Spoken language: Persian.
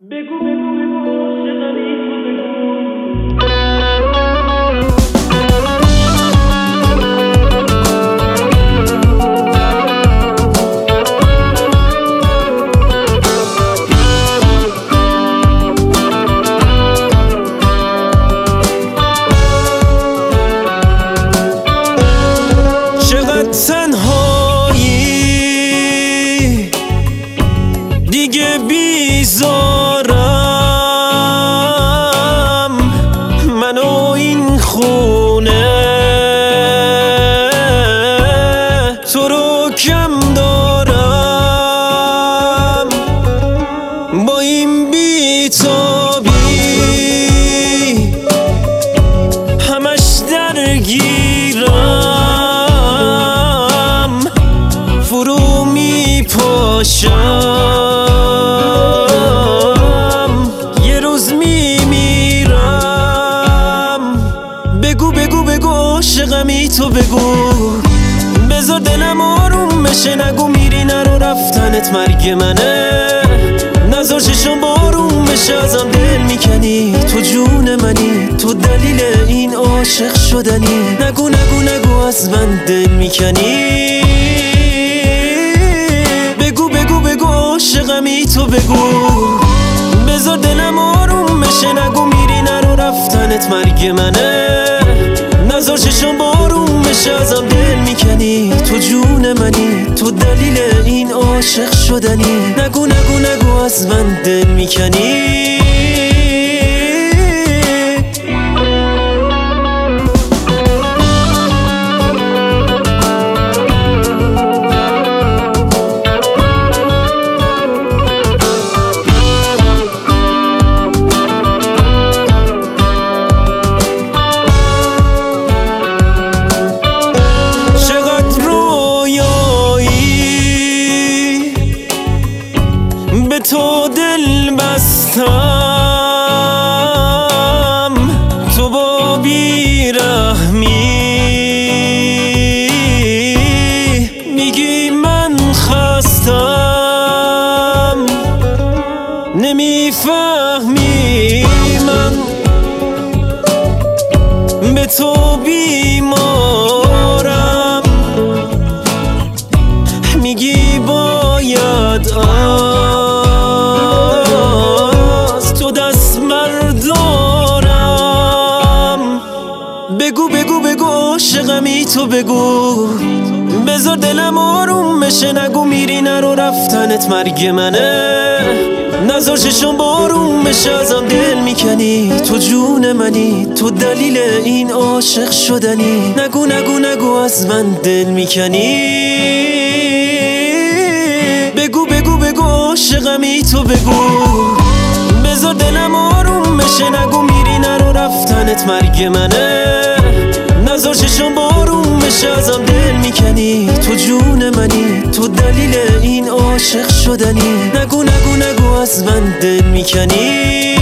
بگو بگو بگو عاشقمی تو بگو چقدر تنهایی دیگه بیزارم من و این خونه تو رو کم دارم با این بیتابی همش درگیرم فرو میپاشم یه روز میمیرم بگو بگو بگو عاشقمی تو بگو بذار دلم آروم بشه نگو میری نرو رفتنت مرگ منه نذار چشم بارون بشه ازم دل میکنی تو جون منی تو دلیل این عاشق شدنی نگو نگو نگو از من دل میکنی بگو بگو بگو عاشقمی تو بگو بذار دلم آروم بشه نگو میری نرو رفتنت مرگ منه نذار چشم بارون بشه ازم دل میکنی تو جون منی تو دلیل این عاشق شدنی نگو نگو نگو از من دل میکنی به تو دل بستم تو با بیرحمی میگی من خستم نمیفهمی من به تو بیمارم میگی باید بگو بگو بگو عاشقمی تو بگو بذار دلم آروم بشه نگو میری نرو رفتنت مرگ منه نذار چشم بارون بشه ازم دل میکنی تو جون منی تو دلیل این عاشق شدنی نگو نگو نگو از من دل میکنی بگو بگو بگو عاشقمی تو بگو بذار دلم آروم بشه نگو میری نرو رفتنت مرگ منه نذار چشم بارون بشه ازم دل میکنی تو جون منی تو دلیل این عاشق شدنی نگو نگو نگو از من دل میکنی